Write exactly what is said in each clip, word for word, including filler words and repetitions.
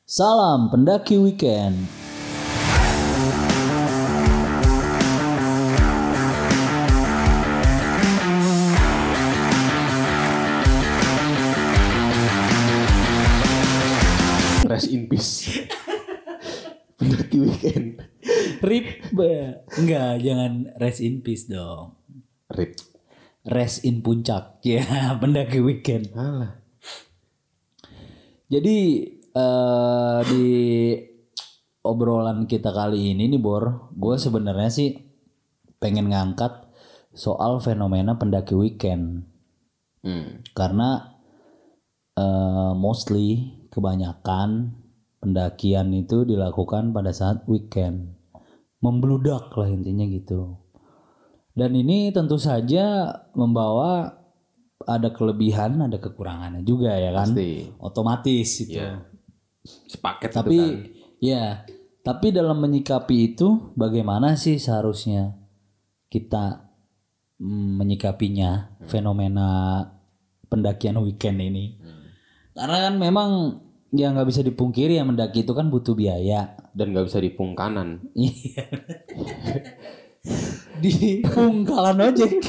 Salam pendaki weekend. Rest in peace. Pendaki weekend. Rip, ba- enggak, jangan rest in peace dong. Rip. Rest in puncak, ya pendaki weekend. Alah. Jadi eh, di obrolan kita kali ini nih Bor, gue sebenarnya sih pengen ngangkat soal fenomena pendaki weekend. Hmm. Karena eh, mostly kebanyakan pendakian itu dilakukan pada saat weekend. Membludak lah intinya gitu. Dan ini tentu saja membawa ada kelebihan, ada kekurangannya juga ya kan. Pasti. Otomatis itu. Ya. Sepaket Tapi itu kan. ya, tapi dalam menyikapi itu bagaimana sih seharusnya kita mm, menyikapinya fenomena pendakian weekend ini? Karena kan memang ya nggak bisa dipungkiri ya mendaki itu kan butuh biaya. Dan gak bisa dipungkanan. Iya. Di pungkalan ojek.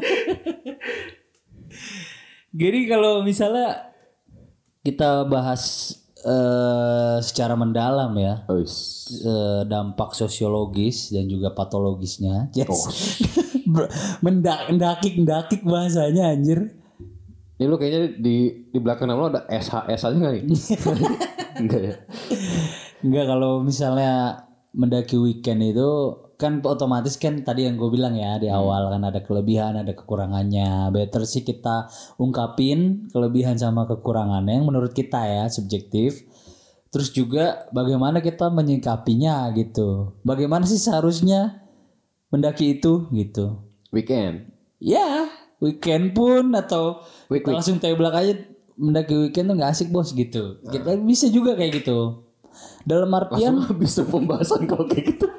Jadi kalau misalnya kita bahas eh, secara mendalam ya Ois. eh, dampak sosiologis dan juga patologisnya. Yes. Oh. Mendak, mendaki, mendaki bahasanya anjir. Ini lu kayaknya di di belakang nama lu ada S H S aja gak nih? Enggak ya? Enggak, kalau misalnya mendaki weekend itu kan otomatis kan tadi yang gue bilang ya di awal kan ada kelebihan ada kekurangannya. Better sih kita ungkapin kelebihan sama kekurangannya yang menurut kita ya subjektif. Terus juga bagaimana kita menyikapinya gitu. Bagaimana sih seharusnya mendaki itu gitu. Weekend. Ya weekend pun atau Week, kita langsung teblak aja mendaki weekend tuh nggak asik bos gitu. Kita bisa juga kayak gitu. Dalam artian Langsung habis tuh pembahasan kalau kayak gitu.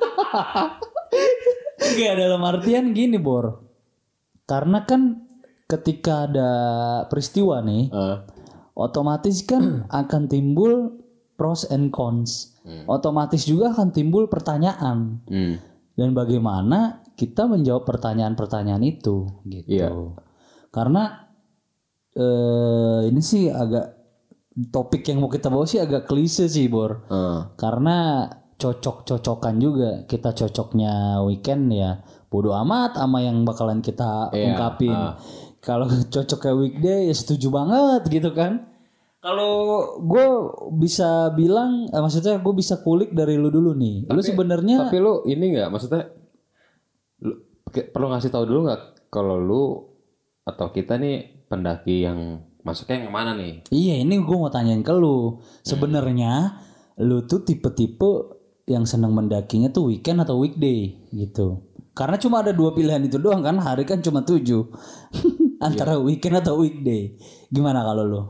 enggak, dalam artian gini Bor. Karena kan ketika ada peristiwa nih, Uh, otomatis kan akan timbul pros and cons. Otomatis juga akan timbul pertanyaan. hmm. Dan bagaimana kita menjawab pertanyaan-pertanyaan itu gitu. Iya. Karena eh, ini sih agak topik yang mau kita bawa sih agak klise sih Bor. Uh. Karena cocok-cocokan juga. Kita cocoknya weekend ya bodo amat sama yang bakalan kita Iya, ungkapin. ah. Kalau cocoknya weekday ya setuju banget gitu kan. Kalau gue bisa bilang, eh, maksudnya gue bisa kulik dari lu dulu nih. Lu sebenarnya Tapi lu ini nggak maksudnya lu ke- perlu ngasih tahu dulu nggak kalau lu atau kita nih pendaki yang masuknya yang kemana nih? iya ini gue mau tanyain ke lu. Sebenarnya lu tuh tipe-tipe yang senang mendakinya tuh weekend atau weekday gitu. Karena cuma ada dua pilihan itu doang kan, hari kan cuma tujuh. Antara weekend atau weekday. Gimana kalau lu?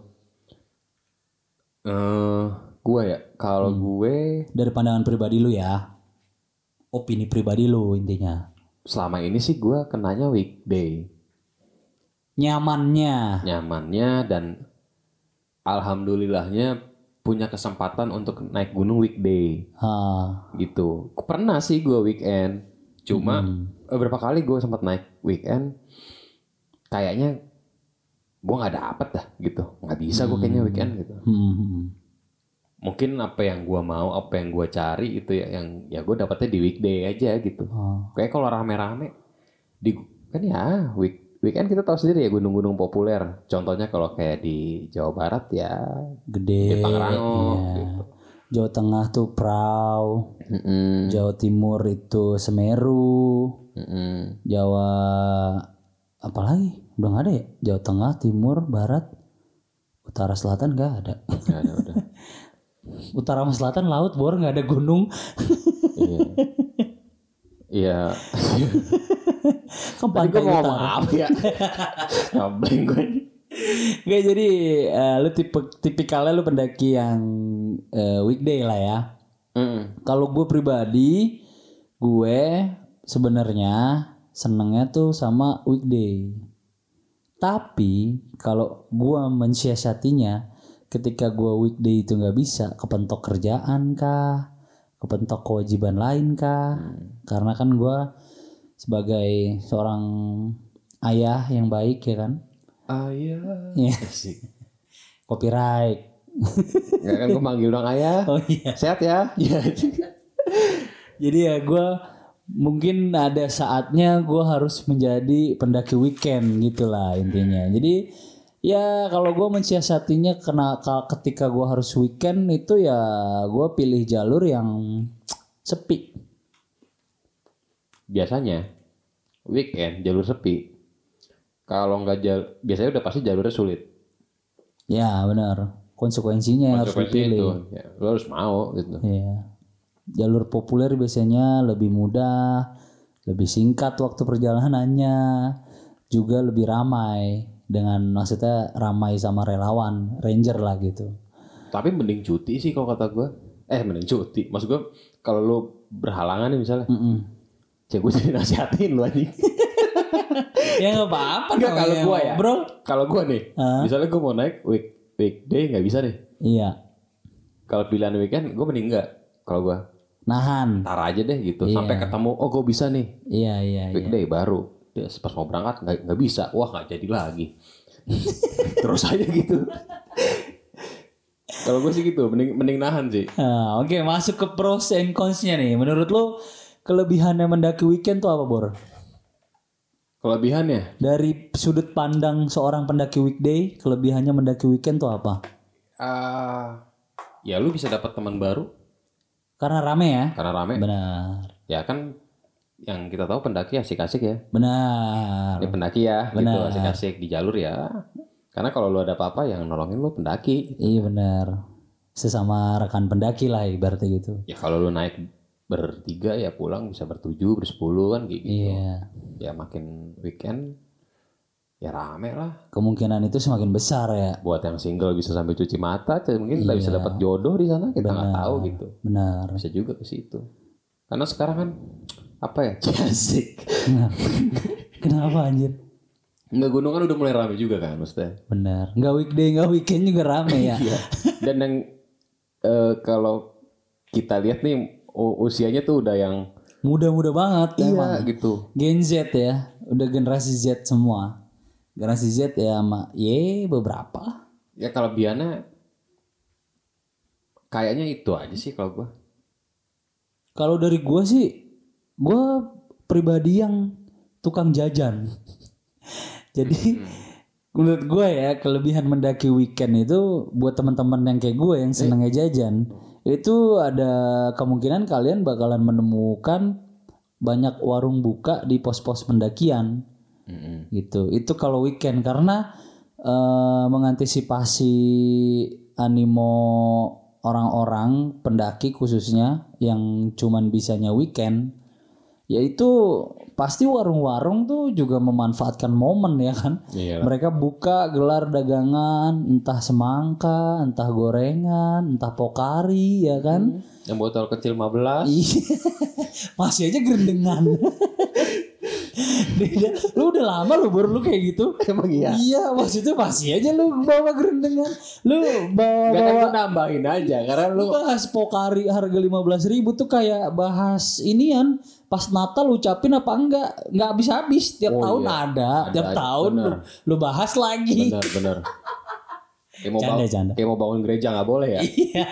Eh, gua ya kalau gue Dari pandangan pribadi lu ya. Opini pribadi lu intinya. selama ini sih gua kenanya weekday, Nyamannya. nyamannya dan alhamdulillahnya punya kesempatan untuk naik gunung weekday Ha. gitu. Pernah sih gua weekend, cuma beberapa kali gue sempat naik weekend, kayaknya gue nggak dapet dah gitu, nggak bisa gue kayaknya weekend gitu. Hmm. Mungkin apa yang gue mau, apa yang gue cari itu ya yang ya gue dapetnya di weekday aja gitu. Oh. Kayak kalau rame-rame di kan ya week weekend kita tahu sendiri ya gunung-gunung populer. Contohnya kalau kayak di Jawa Barat ya Gede. di Pangrango Iya. gitu. Jawa Tengah tuh Prau. Mm-mm, Jawa Timur itu Semeru. mm-mm. Jawa apa lagi? Udah nggak ada ya? Jawa Tengah, Timur, Barat, Utara, Selatan nggak ada. Nggak ada udah. Utara sama Selatan laut Bor, nggak ada gunung. Iya. Iya. Kan Tadi pantai gue mau ngomong utara. apa ya? Ngebleng gue. Nggak, jadi eh, lu tipe tipikalnya lu pendaki yang eh, weekday lah ya. Mm. Kalau gue pribadi, gue sebenarnya senengnya tuh sama weekday. Tapi kalau gue mensiasatinya, ketika gue weekday itu nggak bisa, kepentok kerjaan kah, kepentok kewajiban lain kah? Hmm. Karena kan gue sebagai seorang ayah yang baik ya kan. Ayah. Ya. Copyright. Ya kan gue manggil dong ayah. Oh iya. Sehat ya. Jadi ya gue mungkin ada saatnya gue harus menjadi pendaki weekend gitulah intinya. Jadi ya kalau gue mensiasatinya kena ketika gue harus weekend itu ya gue pilih jalur yang sepi. Biasanya weekend jalur sepi. Kalau nggak jalur, biasanya udah pasti jalurnya sulit. Ya benar. Konsekuensinya yang harus dipilih. Itu, ya, lo harus mau gitu. Iya. Jalur populer biasanya lebih mudah, lebih singkat waktu perjalanannya, juga lebih ramai dengan maksudnya ramai sama relawan, ranger lah gitu. Tapi mending cuti sih kalau kata gue. Eh mending cuti. Maksud gue kalau lo berhalangan nih misalnya, cek gue jadi nasihatin lo anjing. Ya nggak apa-apa. Nggak kalau gue ya, bro. Kalau gue nih, huh? misalnya gue mau naik week weekday nggak bisa deh. Iya. Kalau pilihan weekend, gue mending nggak. Kalau gue nahan. Tar aja deh gitu, iya. sampai ketemu. Oh gue bisa nih. Iya iya. Weekday iya. baru. Ya, pas mau berangkat nggak nggak bisa. Wah nggak jadi lagi. Terus aja gitu. Kalau gue sih gitu, mending mending nahan sih. Nah, Oke okay, masuk ke pros and cons-nya nih. Menurut lo kelebihannya mendaki weekend tuh apa, Bor? Kelebihannya? Dari sudut pandang seorang pendaki weekday, kelebihannya mendaki weekend tuh apa? Uh, ya lu bisa dapat teman baru. Karena rame ya? Karena rame. Benar. Ya kan yang kita tahu pendaki asik-asik ya. Benar. Ya pendaki ya, benar. Gitu asik-asik di jalur ya. Karena kalau lu ada apa-apa yang nolongin lu pendaki. Iya benar. Sesama rekan pendaki lah ibaratnya gitu. Ya kalau lu naik bertiga ya pulang bisa bertujuh, bersepuluh kan kayak gitu. Iya. Ya makin weekend ya rame lah. Kemungkinan itu semakin besar ya. Buat yang single bisa sampai cuci mata, mungkin kita iya. bisa dapat jodoh di sana, kita nggak tahu gitu. Benar. Bisa juga ke situ. Karena sekarang kan apa ya? Asik. Kenapa anjir? Nggak gunung kan udah mulai rame juga kan maksudnya. Benar. Nggak weekday, nggak weekend juga rame ya. Dan yang uh, kalau kita lihat nih usianya tuh udah yang muda-muda banget. Iya emang. gitu. Gen Z ya, udah generasi Z semua. Generasi Z ya sama ye beberapa. Ya kelebihannya kayaknya itu aja sih kalau gue. Kalau dari gue sih, gue pribadi yang tukang jajan. Jadi hmm. menurut gue ya kelebihan mendaki weekend itu buat teman-teman yang kayak gue yang senengnya jajan. Itu ada kemungkinan kalian bakalan menemukan banyak warung buka di pos-pos pendakian. Mm-hmm. Gitu. Itu kalau weekend karena uh, mengantisipasi animo orang-orang pendaki khususnya yang cuman bisanya weekend, yaitu pasti warung-warung tuh juga memanfaatkan momen ya kan. Iyalah. Mereka buka gelar dagangan entah semangka, entah gorengan, entah pokari ya kan. Hmm. Yang botol kecil lima belas. Masih aja gerendengan. Lu udah lama lu baru lu kayak gitu. Emang iya? Iya maksudnya masih aja lu bawa gerendengan. Lu bawa Gak bawa kan nambahin aja karena lu bahas pokari harga lima belas ribu tuh kayak bahas inian pas Natal ucapin apa enggak, nggak habis-habis tiap oh, tahun iya. ada, ada tiap ada, tahun lu, lu bahas lagi. Benar benar. Kayak mau canda, bangun, canda. Kayak mau bangun gereja nggak boleh ya. Iya.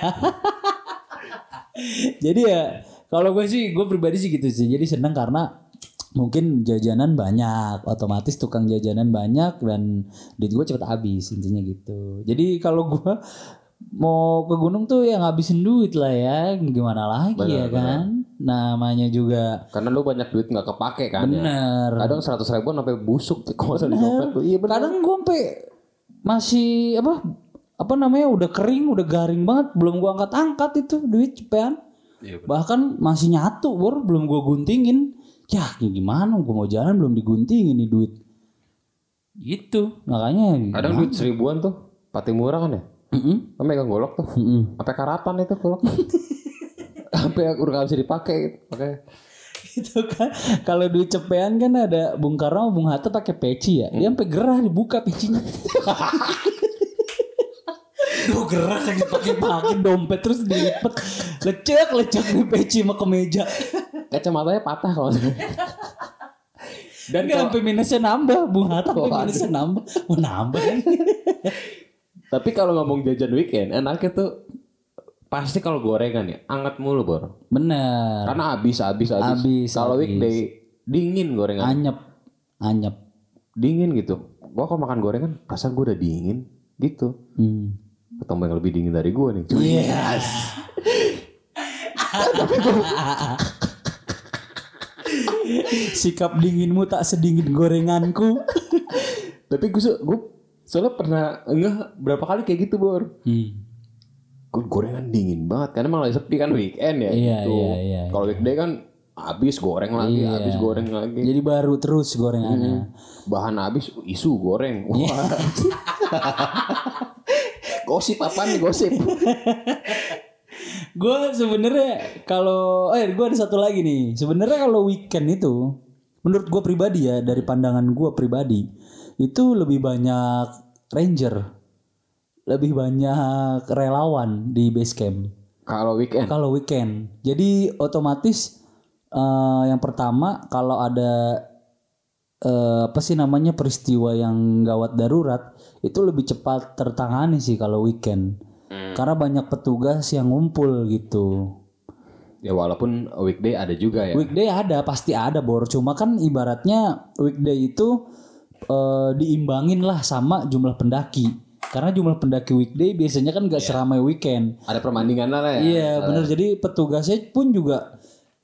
Jadi ya kalau gue sih gue pribadi sih gitu sih. Jadi seneng karena mungkin jajanan banyak, otomatis tukang jajanan banyak dan duit gue cepet habis intinya gitu. Jadi kalau gue mau ke gunung tuh ya ngabisin duit lah ya, gimana lagi bener, ya kan. Bener. Namanya juga karena lu banyak duit nggak kepake kan. Bener. Ya? Kadang seratus ribuan sampai busuk kalau di dompet tuh. Iya bener. Kadang gue sampai masih apa apa namanya udah kering, udah garing banget, belum gue angkat-angkat itu duit cepean. Iya, bahkan masih nyatu bor, belum gue guntingin. Ya gimana gue mau jalan belum diguntingin nih duit. Gitu makanya. Kadang gimana? Duit seribuan tuh pati murah kan ya. Mm-hmm. Megang golok tuh. Mm-hmm. Sampai karatan itu golok. Sampai udah gak bisa dipakai gitu. Pakai. Itu kan kalau duit cepean kan ada Bung Karno, Bung Hatta pakai peci ya. Dia sampai gerah dibuka pecinya. Gue gerak lagi pakai-pakai dompet terus dilipet. Lecek-lecek di peci sama kemeja. Kacamatanya patah kalau. Dan nggak sampai minusnya nambah, Bung Hatta sampai minusnya nambah, mau nambah kan? Tapi kalau ngomong jajan weekend, enaknya tuh pasti kalau gorengan ya, anget mulu Bor. Bener. Karena habis habis habis. Kalau weekday dingin gorengan. Anyep, anyep. Dingin gitu. Gua kalau makan gorengan, perasaan gua udah dingin gitu. Hmm. Ketemu yang lebih dingin dari gua nih. Yes. Sikap dinginmu tak sedingin gorenganku. Tapi gue gue soalnya pernah enggak berapa kali kayak gitu Bor. Hmm. Gue gorengan dingin banget karena emang lagi sepi kan weekend ya. Iya, gitu. iya, iya, Kalau weekday kan habis goreng lagi, Iya. habis goreng lagi. Jadi baru terus gorengannya. Bahan habis isu goreng. Wah. Gosip apa nih gosip? Gue sebenarnya kalau eh gue ada satu lagi nih. Sebenarnya kalau weekend itu menurut gue pribadi ya, dari pandangan gue pribadi itu lebih banyak ranger, lebih banyak relawan di base camp Kalau weekend. kalau weekend. Jadi otomatis eh, yang pertama kalau ada eh, apa sih namanya peristiwa yang gawat darurat itu lebih cepat tertangani sih kalau weekend. Karena banyak petugas yang ngumpul gitu. Ya walaupun weekday ada juga ya. Weekday ada, pasti ada Bor. Cuma kan ibaratnya weekday itu eh, diimbangin lah sama jumlah pendaki. Karena jumlah pendaki weekday biasanya kan gak seramai weekend. Ada perbandingan lah ya. Iya benar. Jadi petugasnya pun juga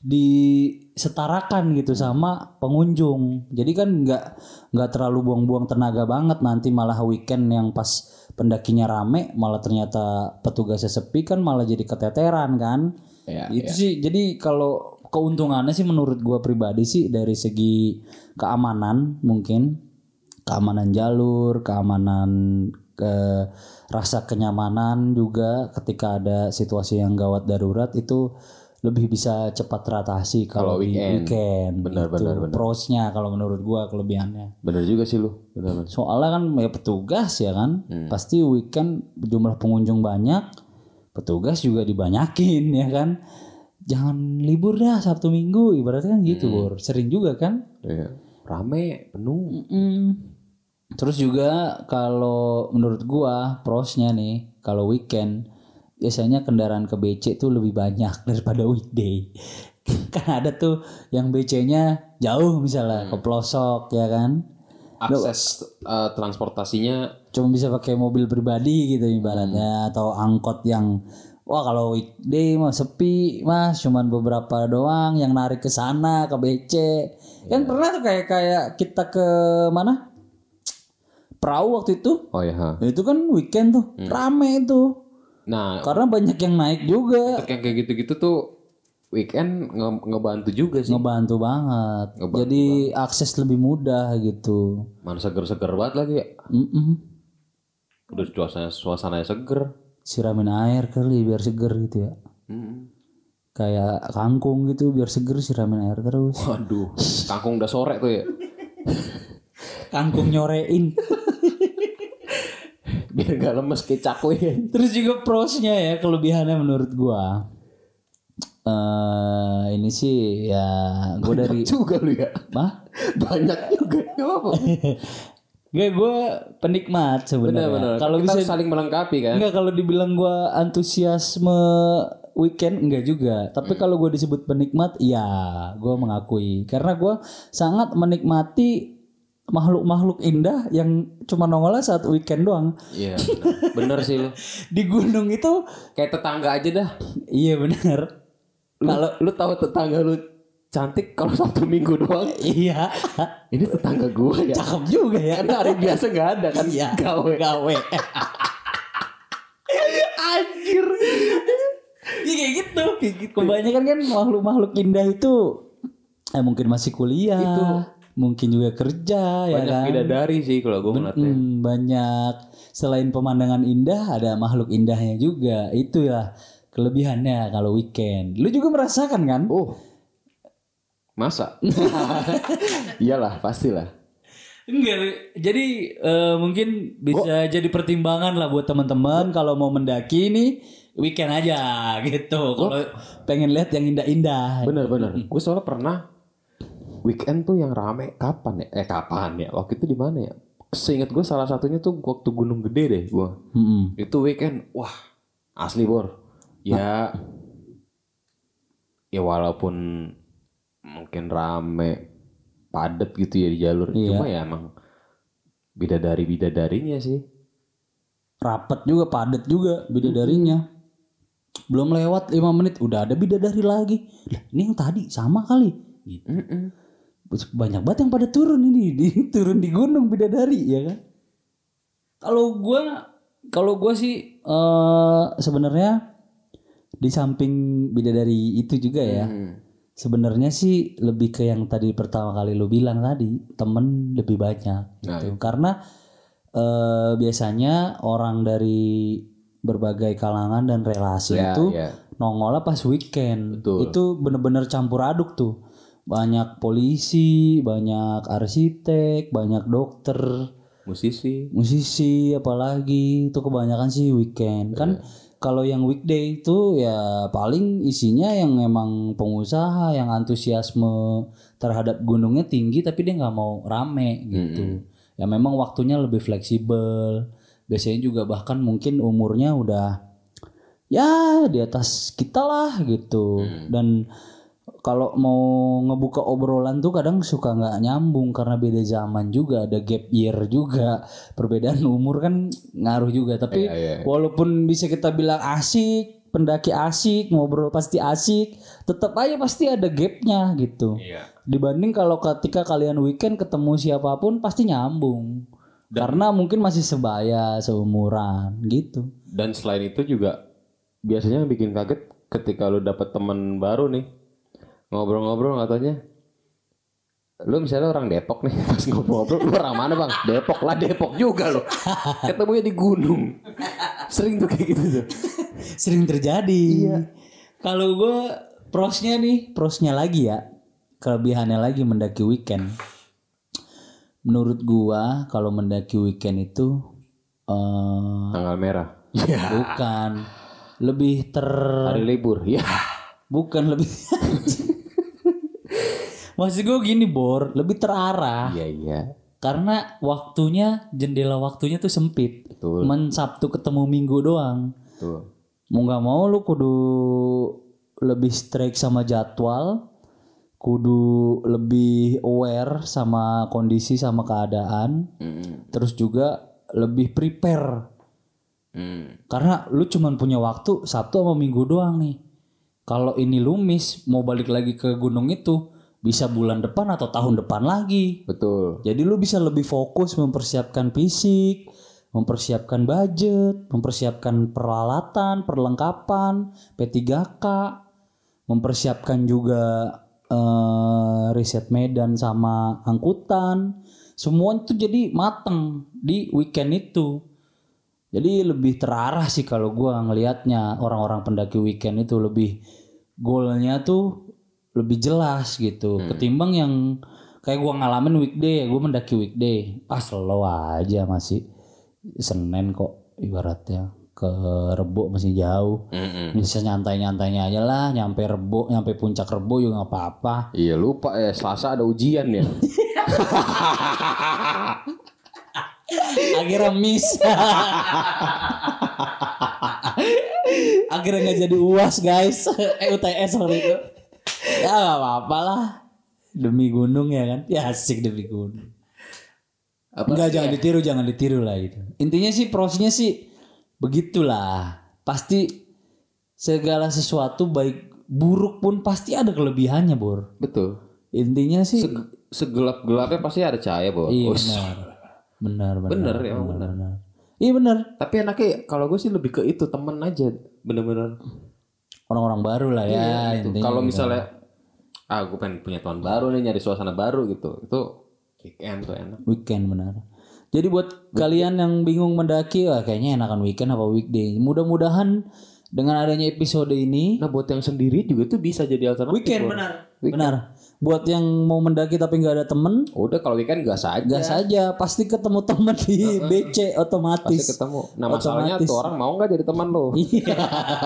disetarakan gitu sama pengunjung. Jadi kan nggak nggak terlalu buang-buang tenaga banget, nanti malah weekend yang pas pendakinya rame malah ternyata petugasnya sepi kan malah jadi keteteran kan. Ya, Itu ya. sih. Jadi kalau keuntungannya sih menurut gua pribadi sih dari segi keamanan, mungkin keamanan jalur, keamanan ke rasa kenyamanan juga ketika ada situasi yang gawat darurat itu lebih bisa cepat teratasi kalau di weekend. weekend. Benar, gitu. benar, benar. Prosnya kalau menurut gua kelebihannya. Bener juga sih lu. Bener, bener. Soalnya kan ya petugas ya kan, pasti weekend jumlah pengunjung banyak, petugas juga dibanyakin ya kan. Jangan libur dah Sabtu Minggu, ibaratnya kan gitu Bor. Sering juga kan. Iya. Rame, penuh. Mm. Terus juga kalau menurut gua prosnya nih kalau weekend biasanya kendaraan ke B C tuh lebih banyak daripada weekday. Kan ada tuh yang B C-nya jauh misalnya ke pelosok ya kan. Akses uh, transportasinya Cuma bisa pakai mobil pribadi gitu ibaratnya atau angkot yang wah kalau weekday mah sepi Mas, cuman beberapa doang yang narik ke sana ke B C. Kan pernah tuh kayak kayak kita ke mana? Perahu waktu itu. Oh ya. Ha. Itu kan weekend tuh, rame itu. Nah, Karena banyak yang naik juga. untuk yang kayak gitu-gitu tuh weekend nge- ngebantu juga sih. Ngebantu banget. Ngebantu Jadi akses lebih mudah gitu. Mana seger-seger banget lagi ya. Mm-mm. Udah suasana suasananya seger. Siramin air kali biar seger gitu ya. Hmm. Kayak kangkung gitu biar seger siramin air terus. Waduh, kangkung udah sore tuh ya. Kangkung nyorein. Biar gak lemes kayak cakwe. Terus juga prosnya ya, kelebihannya menurut gua. Eh ini sih ya gua dari juga lu ya. Hah? Banyak juga. Gak apa-apa. Gak, gue penikmat sebenarnya. Benar-benar. Kalau Kita bisa saling melengkapi kan. enggak, kalau dibilang gue antusiasme weekend enggak juga. Tapi kalau gue disebut penikmat, ya gue mengakui. Karena gue sangat menikmati makhluk-makhluk indah yang cuma nongolnya saat weekend doang. Iya bener. Bener sih lu. Di gunung itu, Kayak tetangga aja dah. iya benar. Kalau lu tahu tetangga lu cantik kalau Sabtu Minggu doang. Iya, Ini tetangga gue ya. cakep juga ya. Karena hari biasa nggak ada kan. Iya, Gawe. gawe. Anjir. Iya kayak gitu. Kayak gitu. Kebanyakan kan makhluk-makhluk indah itu eh mungkin masih kuliah. Itu. Mungkin juga kerja ya Banyak kan. bidadari sih kalau gue ngeliatnya. Hmm, banyak. Selain pemandangan indah ada makhluk indahnya juga. Itu ya kelebihannya kalau weekend. Lu juga merasakan kan? Oh. Masa? Iyalah, pastilah. Enggak, jadi eh, mungkin bisa jadi pertimbangan lah buat teman-teman kalau mau mendaki nih weekend aja gitu. Kalau pengen lihat yang indah-indah. Bener-bener. Gue soalnya pernah weekend tuh yang rame kapan ya? Eh kapan ya? Waktu itu di mana ya? Seingat gue salah satunya tuh waktu Gunung Gede deh gue. Mm-mm. Itu weekend, wah asli bor. Ya, ya walaupun mungkin rame, padet gitu ya di jalur. Iya. Cuma ya emang bidadari-bidadarinya sih. Rapet juga, padat juga bidadarinya. Belum lewat lima menit udah ada bidadari lagi. Lah, ini yang tadi sama kali. Gitu. Mm-mm. Banyak banget yang pada turun ini, di, turun di gunung bidadari ya kan. Kalau gua kalau gua sih eh, sebenarnya di samping bidadari itu juga ya. Hmm. Sebenarnya sih lebih ke yang tadi pertama kali lu bilang tadi, temen lebih banyak gitu. Nah, Karena eh, biasanya orang dari berbagai kalangan dan relasi Ya, itu ya. nongolnya pas weekend. Betul. Itu bener-bener campur aduk tuh. Banyak polisi, banyak arsitek, banyak dokter, Musisi. musisi, apalagi itu kebanyakan sih weekend. Kan kalau yang weekday itu ya paling isinya yang emang pengusaha yang antusiasme terhadap gunungnya tinggi tapi dia nggak mau rame gitu. Ya memang waktunya lebih fleksibel. Biasanya juga bahkan mungkin umurnya udah ya di atas kita lah gitu. Dan kalau mau ngebuka obrolan tuh kadang suka nggak nyambung karena beda zaman juga, ada gap year juga, perbedaan umur kan ngaruh juga. Tapi Iya, iya. walaupun bisa kita bilang asik, pendaki asik, ngobrol pasti asik, tetap aja pasti ada gapnya gitu. Iya. Dibanding kalau ketika kalian weekend ketemu siapapun pasti nyambung, karena mungkin masih sebaya, seumuran gitu. Dan selain itu juga biasanya yang bikin kaget ketika lu dapet teman baru nih. Ngobrol-ngobrol katanya lu misalnya orang Depok nih, pas ngobrol-ngobrol lu orang mana bang? Depok lah, Depok juga lo. Ketemunya di gunung. Sering tuh kayak gitu tuh. Sering terjadi. Kalau gue prosnya nih, prosnya lagi ya, kelebihannya lagi mendaki weekend. Menurut gua kalau mendaki weekend itu eh, Tanggal merah. bukan lebih ter Hari libur. Ya. bukan lebih maksud gue gini Bor, lebih terarah. Iya iya. Karena waktunya, jendela waktunya tuh sempit. Betul. Men Sabtu ketemu Minggu doang. Tuh. Mau nggak mau lu kudu lebih strike sama jadwal, kudu lebih aware sama kondisi sama keadaan, Mm. terus juga lebih prepare. Mm. Karena lu cuman punya waktu Sabtu sama Minggu doang nih. Kalau ini lu miss, mau balik lagi ke gunung itu bisa bulan depan atau tahun depan lagi. Betul. Jadi lu bisa lebih fokus mempersiapkan fisik, mempersiapkan budget, mempersiapkan peralatan, perlengkapan, P tiga K, mempersiapkan juga eh, riset medan sama angkutan. Semua itu jadi mateng di weekend itu. Jadi lebih terarah sih kalau gua ngelihatnya, orang-orang pendaki weekend itu lebih goalnya tuh lebih jelas gitu ketimbang yang kayak gua ngalamin weekday ya, gua mendaki weekday ah slow aja, masih Senin kok ibaratnya, ke Rebo masih jauh. Mm-mm. Bisa nyantai-nyantainya aja lah, nyampe Rebo, nyampe puncak Rebo juga nggak apa-apa. Iya lupa ya, Selasa ada ujian ya. Akhirnya miss. Akhirnya nggak jadi U A S guys. Eh U T S waktu itu. Ya nggak apa-apa lah. Demi gunung ya kan. Ya asik demi gunung. Apa Enggak, sih jangan ya? ditiru, jangan ditiru lah gitu. Intinya sih prosesnya sih begitulah. Pasti segala sesuatu baik buruk pun pasti ada kelebihannya, Bor. Betul. Intinya sih Se- segelap-gelapnya pasti ada cahaya, Bos. iya Oh, benar. Benar, benar. Bener, emang bener. Iya benar. Tapi enaknya kalau gue sih lebih ke itu, temen aja. Bener-bener. Orang-orang baru lah ya Iya, gitu. intinya. Kalau gitu. misalnya ah gue pengen punya teman baru nih, nyari suasana baru gitu. Itu weekend tuh enak. Weekend benar. Jadi buat kalian yang bingung mendaki, wah kayaknya enakan weekend apa weekday. Mudah-mudahan dengan adanya episode ini Nah buat yang sendiri juga tuh bisa jadi alternatif. weekend Bro. benar. Weekend. Benar. buat yang mau mendaki tapi nggak ada temen, Udah kalau weekend gas aja. gas aja pasti ketemu temen di B C otomatis. Pasti ketemu. Nah masalahnya Otomatis. tuh orang mau nggak jadi teman lo? Iya.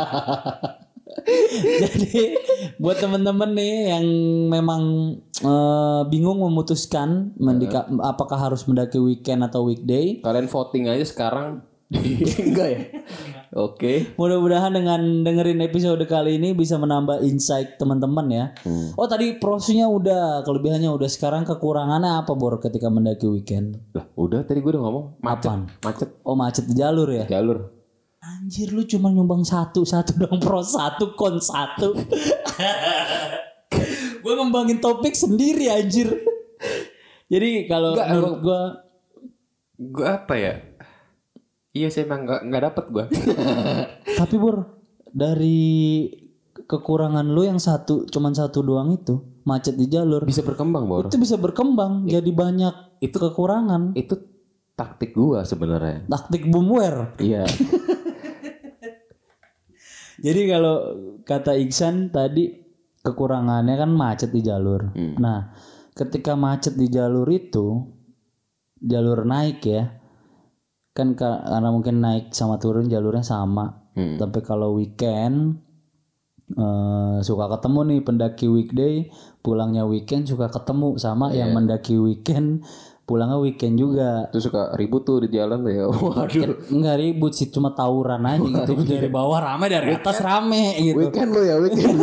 Jadi buat temen-temen nih yang memang eh, bingung memutuskan mendika, apakah harus mendaki weekend atau weekday, Kalian voting aja sekarang. Enggak ya? Oke. mudah-mudahan dengan dengerin episode kali ini bisa menambah insight teman-teman ya. Hmm. Oh tadi prosnya udah, kelebihannya udah, sekarang kekurangannya apa Bor ketika mendaki weekend? Lah udah tadi gue udah ngomong. Macet. Apaan? Macet. Oh macet di jalur ya? Jalur. Anjir lu cuma nyumbang satu satu dong, pro satu kon satu. Gue ngembangin topik sendiri anjir. Jadi kalau Enggak, menurut gue, Gue apa ya? Iya sih emang nggak nggak dapet gue. tapi Bor dari kekurangan lu yang satu, cuman satu doang itu macet di jalur, Bisa berkembang Bor. itu bisa berkembang jadi banyak itu kekurangan. Itu taktik gue sebenarnya. Taktik boomware. Iya. Jadi kalau kata Iksan tadi kekurangannya kan macet di jalur. Hmm. Nah, ketika macet di jalur itu, jalur naik ya, kan ka- karena mungkin naik sama turun jalurnya sama. Hmm. Tapi kalau weekend eh, suka ketemu nih pendaki weekday, pulangnya weekend suka ketemu sama yang mendaki weekend, pulangnya weekend juga. Terus suka ribut tuh di jalan tuh ya. Waduh. Nggak ribut sih, cuma tawuran aja gitu. Dari bawah rame, dari atas rame gitu. Weekend lo ya weekend.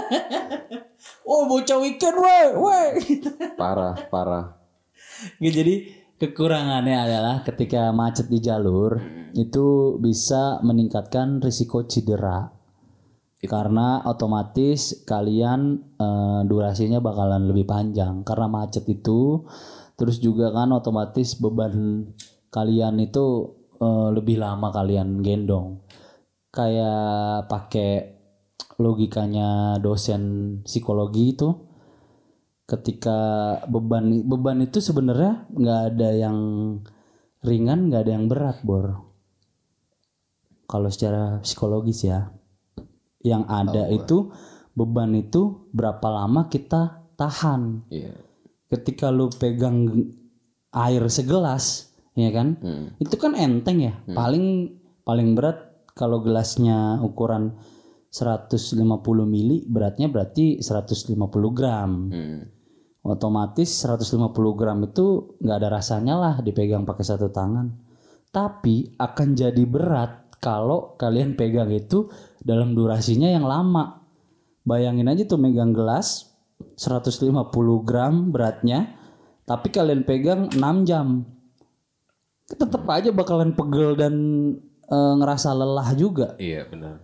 Oh bocah weekend weh, weh. Parah, parah. Gitu, jadi kekurangannya adalah ketika macet di jalur itu bisa meningkatkan risiko cedera. Karena otomatis kalian eh, durasinya bakalan lebih panjang karena macet itu. Terus juga kan otomatis beban kalian itu eh, lebih lama kalian gendong. Kayak pakai logikanya dosen psikologi itu, ketika beban beban itu sebenarnya nggak ada yang ringan, nggak ada yang berat Bor. Kalau secara psikologis ya, yang ada itu beban itu berapa lama kita tahan. Iya. Ketika lu pegang air segelas, ya kan, Hmm. itu kan enteng ya. Paling paling berat kalau gelasnya ukuran seratus lima puluh mili, beratnya berarti seratus lima puluh gram. Hmm. Otomatis seratus lima puluh gram itu nggak ada rasanya lah dipegang pakai satu tangan. Tapi akan jadi berat kalau kalian pegang itu dalam durasinya yang lama. Bayangin aja tuh megang gelas seratus lima puluh gram beratnya, tapi kalian pegang enam jam. Tetap aja bakalan pegel dan e, ngerasa lelah juga. Iya benar.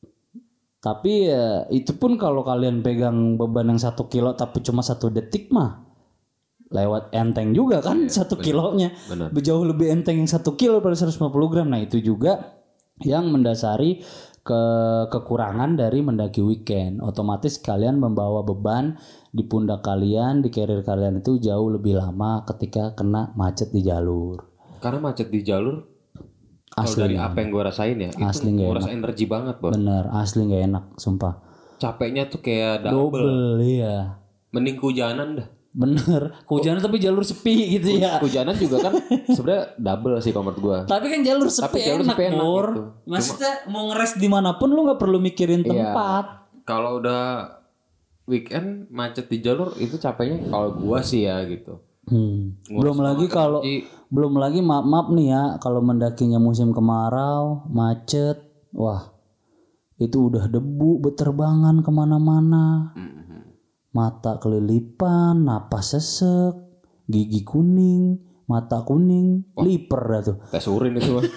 Tapi ya, itu pun kalau kalian pegang beban yang satu kilo tapi cuma satu detik mah lewat enteng juga kan satu kilonya. benar. Jauh lebih enteng yang satu kilo pada seratus lima puluh gram. Nah itu juga yang mendasari ke kekurangan dari mendaki weekend. Otomatis kalian membawa beban di pundak kalian, di carrier kalian itu jauh lebih lama ketika kena macet di jalur. Karena macet di jalur. Kalau Asli dari nggak apa yang gue rasain ya, Asli itu nggak nguras energi banget Bor. Bener, asli nggak enak, sumpah. Capeknya tuh kayak double. Double, iya. Mending kehujanan dah. Bener, kehujanan tapi jalur sepi gitu ya. Kehujanan juga kan sebenarnya double sih kalau menurut gue. Tapi kan jalur sepi Tapi jalur enak, sepi enak Bor. gitu. Maksudnya mau ngeres dimanapun lu nggak perlu mikirin Iya. tempat. Kalau udah weekend macet di jalur itu capeknya kalau gua sih ya gitu. Hmm. Belum lagi kalau energi. belum lagi maaf maaf nih ya, kalau mendakinya musim kemarau, macet, wah itu udah debu beterbangan kemana-mana, mata kelilipan, napas sesek, gigi kuning, mata kuning, liper dah tuh. Tes urin itu. Bang.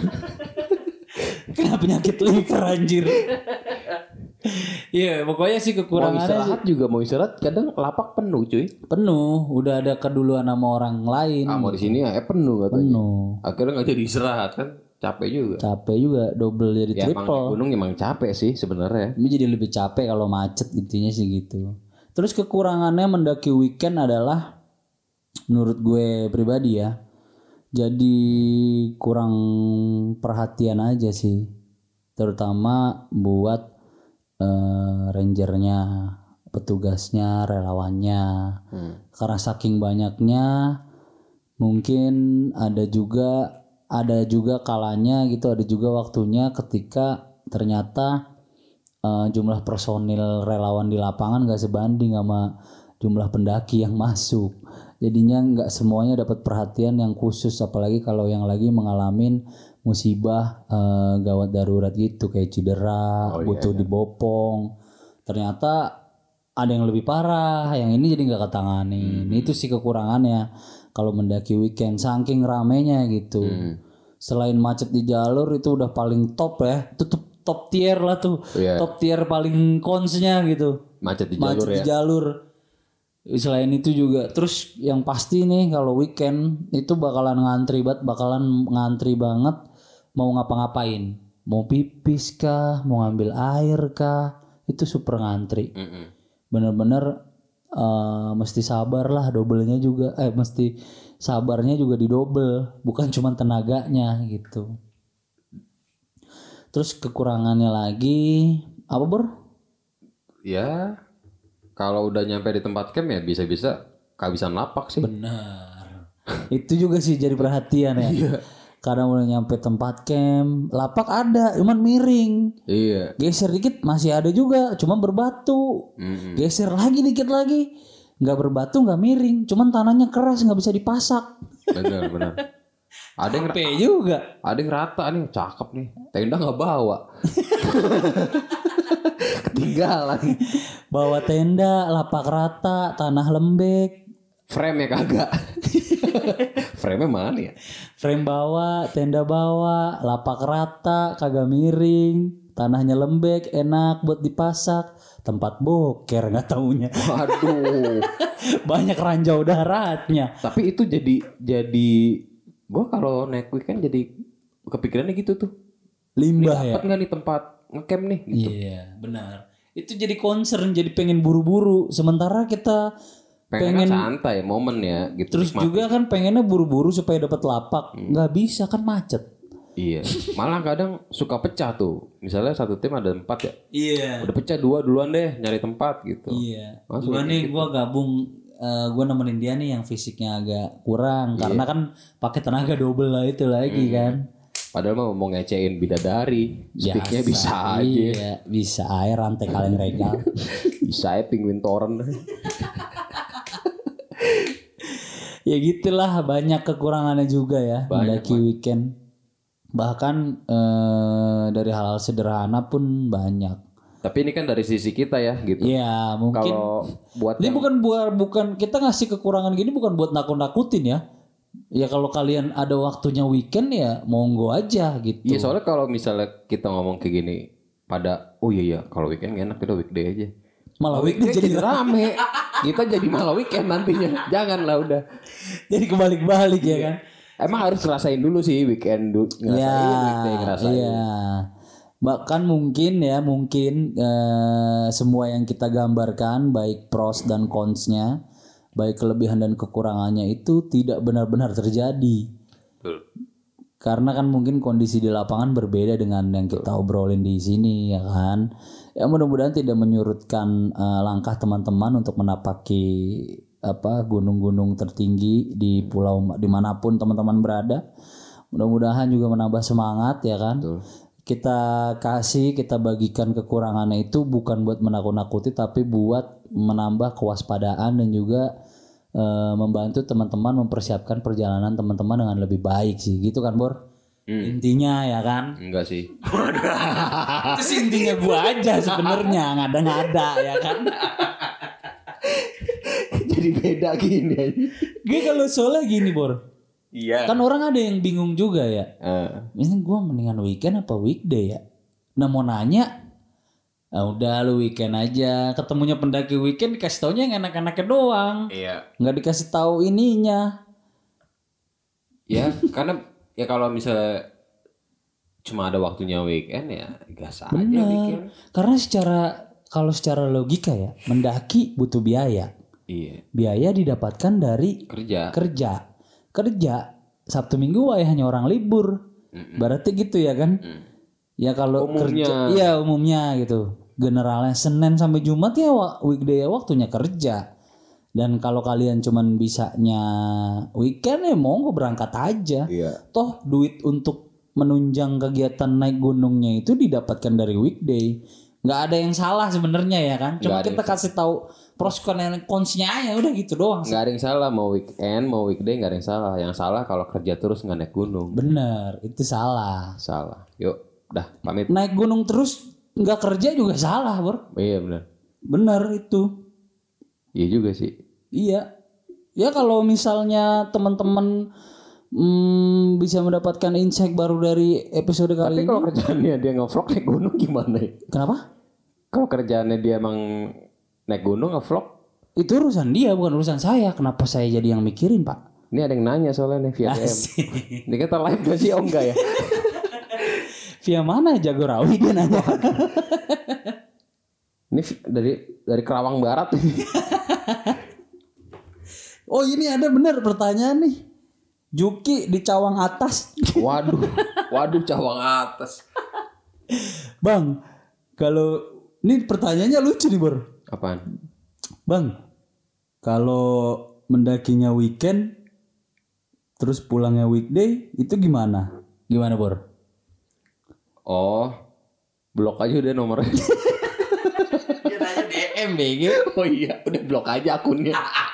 Kena penyakit liver anjir. Iya, pokoknya sih Mau kekurangannya sih istirahat juga mau istirahat kadang lapak penuh cuy. penuh, udah ada keduluan sama orang lain. Ah mau di sini ya eh, penuh katanya. Penuh. Akhirnya nggak jadi istirahat kan capek juga. Capek juga, double jadi Ya emang triple. naik gunung emang capek sih sebenarnya. Ini jadi lebih capek kalau macet, intinya sih gitu. Terus kekurangannya mendaki weekend adalah menurut gue pribadi ya, jadi kurang perhatian aja sih, terutama buat eh, rangernya, petugasnya, relawannya. Hmm. Karena saking banyaknya mungkin ada juga ada juga kalanya gitu, ada juga waktunya ketika ternyata uh, jumlah personil relawan di lapangan gak sebanding sama jumlah pendaki yang masuk. Jadinya nggak semuanya dapat perhatian yang khusus, apalagi kalau yang lagi mengalami musibah uh, gawat darurat gitu kayak cedera, Oh, butuh iya, iya. dibopong. Ternyata ada yang lebih parah, yang ini jadi nggak ketangani. Hmm. Itu sih kekurangannya kalau mendaki weekend, saking ramenya gitu. Hmm. Selain macet di jalur itu udah paling top ya, itu top, top tier lah tuh, Iya. top tier paling konsnya gitu. Macet di jalur Macet ya. di jalur. Selain itu juga, terus yang pasti nih kalau weekend itu bakalan ngantri banget, bakalan ngantri banget mau ngapa-ngapain, mau pipis kah, mau ngambil air kah, itu super ngantri. Mm-mm. Bener-bener uh, mesti sabar lah, dobelnya juga, eh mesti sabarnya juga didobel, bukan cuma tenaganya gitu. Terus kekurangannya lagi apa Bor? Ya, kalau udah nyampe di tempat camp ya bisa-bisa kehabisan lapak sih. Benar. Itu juga sih jadi perhatian ya. Kadang udah nyampe tempat camp, lapak ada, cuman miring. Iya. Geser dikit masih ada juga, cuma berbatu. Mm-mm. Geser lagi dikit lagi, nggak berbatu, nggak miring, cuman tanahnya keras nggak bisa dipasak. Benar, benar. Ada yang Capek juga. ada yang rata nih, cakep nih. Tenda nggak bawa. Ketinggalan. Bawa tenda, lapak rata, tanah lembek. Frame ya kagak. Frame-nya mana ya? Frame bawa, tenda bawa, lapak rata, kagak miring, tanahnya lembek, enak buat dipasak. Tempat boker nggak taunya. Waduh. Banyak ranjau daratnya. Tapi itu jadi jadi gua kalau naik weekend jadi kepikirannya gitu tuh. Limbah ya. Dapat nggak nih tempat ngecamp nih? Gitu. Iya, benar. Itu jadi concern, jadi pengen buru-buru. Sementara kita Pengen, pengen santai momen ya gitu. terus nikmati. juga kan pengennya buru-buru supaya dapat lapak. Nggak bisa kan macet. Iya. Malah kadang suka pecah tuh. Misalnya satu tim ada empat ya. Iya. Udah pecah dua duluan deh nyari tempat gitu. Iya. Langsung Gua kayak nih gitu. gua gabung eh, gua nemenin dia nih yang fisiknya agak kurang karena kan pakai tenaga double lah itu lagi kan. Padahal mah mau ngecein bidadari. Speaknya Biasa, bisa aja. Iya, bisa air rantai kaleng regal. Bisa aja penguin toren. Ya gitulah, banyak kekurangannya juga ya mendaki weekend. Bahkan eh, dari hal-hal sederhana pun banyak. Tapi ini kan dari sisi kita ya gitu. Ya mungkin Kalau buat ini yang bukan buat bukan kita ngasih kekurangan gini bukan buat nakut-nakutin ya. Ya kalau kalian ada waktunya weekend ya monggo aja gitu. Iya soalnya kalau misalnya kita ngomong kayak gini pada oh iya iya kalau weekend enak kita weekday aja. Malah weekend Weekday jadi jadi rame. Kita jadi malah weekend nantinya. Janganlah udah. jadi kebalik-balik ya kan. Emang harus ngerasain dulu sih weekend du- ngerasain Ya, weekday ngerasain. iya. Bahkan mungkin ya mungkin eh, semua yang kita gambarkan baik pros dan consnya, baik kelebihan dan kekurangannya itu tidak benar-benar terjadi. Betul. Karena kan mungkin kondisi di lapangan berbeda dengan yang kita obrolin di sini ya kan. Ya mudah-mudahan tidak menyurutkan eh, langkah teman-teman untuk menapaki apa gunung-gunung tertinggi di pulau dimanapun teman-teman berada. Mudah-mudahan juga menambah semangat ya kan. Betul. Kita kasih, kita bagikan kekurangannya itu bukan buat menakut-nakuti tapi buat menambah kewaspadaan dan juga eh, membantu teman-teman mempersiapkan perjalanan teman-teman dengan lebih baik sih gitu kan Bor. Hmm. Intinya ya kan. Enggak sih. Itu sih intinya gua aja sebenarnya ngada-ngada ya kan. Jadi beda gini aja. Gue kalau soalnya gini Bor. Iya. Kan orang ada yang bingung juga ya. Eh, Ini gue mendingan weekend apa weekday ya? Nah mau nanya, ah udah lu weekend aja. Ketemunya pendaki weekend dikasih taunya yang enak-enaknya doang. iya. Nggak dikasih tahu ininya. Ya karena ya kalau misalnya cuma ada waktunya weekend ya gas aja weekend. Karena secara kalau secara logika ya, mendaki butuh biaya. Iya. Biaya didapatkan dari Kerja. kerja. Kerja Sabtu Minggu ya hanya orang libur. Mm-mm. Berarti gitu ya kan? Mm. Ya kalau Umumnya. kerja, iya umumnya gitu. generalnya Senin sampai Jumat ya weekday ya waktunya kerja. Dan kalau kalian cuman bisanya weekend ya monggo berangkat aja. Iya. Toh duit untuk menunjang kegiatan naik gunungnya itu didapatkan dari weekday. Nggak ada yang salah sebenarnya ya kan. Cuma kita kasih tahu pros consnya aja udah gitu doang. Nggak ada yang salah mau weekend mau weekday, nggak ada yang salah. Yang salah kalau kerja terus nggak naik gunung. Bener, itu salah. Salah. Yuk, dah pamit. Naik gunung terus nggak kerja juga salah, Bor. Iya benar. Bener itu. Iya juga sih. Iya. Ya kalau misalnya teman-teman hmm, bisa mendapatkan insight baru dari episode kali Tapi ini. kalau kerjaannya dia nge-vlog naik gunung gimana ya? Kenapa? Kalau kerjaannya dia emang naik gunung nge-vlog, Itu urusan dia bukan urusan saya. Kenapa saya jadi yang mikirin, Pak? ini ada yang nanya soalnya nih via D M. Asik. Ini kita live gak sih? Oh enggak ya? Via mana Jagorawi dia nanya? Ini dari dari Kerawang Barat. Oh ini ada bener pertanyaan nih. Juki di Cawang Atas. Waduh, waduh Cawang Atas. Bang, kalau ini pertanyaannya lucu nih, Bor. Apaan? Bang, kalau mendakinya weekend terus pulangnya weekday itu gimana? Gimana, Bor? Oh, blok aja udah nomornya. Dia nanya D M B G. Oh iya, udah blok aja akunnya.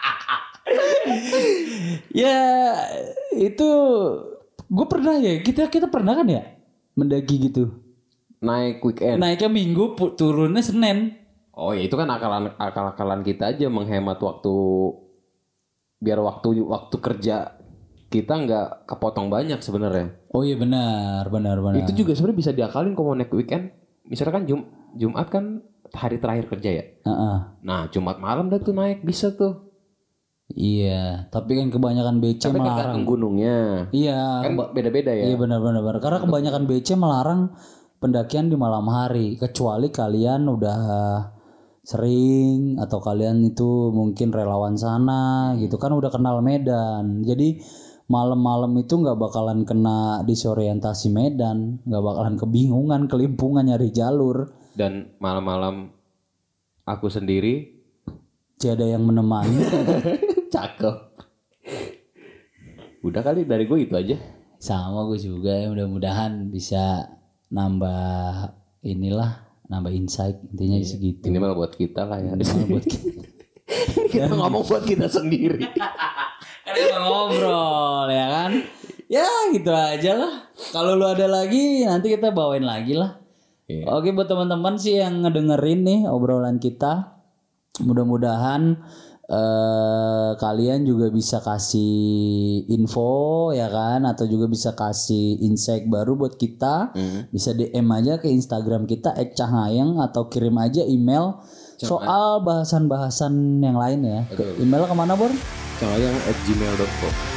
Ya, itu gue pernah ya. Kita kita pernah kan ya mendaki gitu. Naik weekend. Naiknya Minggu, pu- turunnya Senin. Oh ya itu kan akalan akal-akalan kita aja menghemat waktu biar waktu waktu kerja kita nggak kepotong banyak sebenarnya. Oh iya benar, benar, benar. Itu juga sebenarnya bisa diakalin kalau mau naik weekend. Misalnya kan Jum, Jumat kan hari terakhir kerja ya. Heeh. Nah Jumat malam dah tuh naik bisa tuh. Iya, tapi kan kebanyakan B C Tapi melarang. tergantung gunungnya. Iya, Kan keba- beda-beda ya. iya benar-benar. benar. Karena kebanyakan B C melarang pendakian di malam hari, kecuali kalian udah sering atau kalian itu mungkin relawan sana gitu kan udah kenal medan. Jadi malam-malam itu nggak bakalan kena disorientasi medan, nggak bakalan kebingungan, kelimpungan nyari jalur. Dan malam-malam aku sendiri. Tiada yang menemani. Cakep. Udah kali dari gue itu aja. Sama gue juga ya, mudah-mudahan bisa nambah inilah, nambah insight intinya segitu. Minimal buat kita lah ya. Minimal buat kita. Kita ngomong buat kita sendiri. Kan kita ngobrol ya kan. Ya gitu aja lah. Kalau lu ada lagi nanti kita bawain lagi lah. Iya. Oke buat teman-teman sih yang ngedengerin nih obrolan kita, mudah-mudahan eh, kalian juga bisa kasih info ya kan, atau juga bisa kasih insight baru buat kita. Hmm. Bisa D M aja ke Instagram kita et cahayeng atau kirim aja email soal bahasan-bahasan yang lain ya. Ke email kemana Bor? Cahayeng at gmail dot com.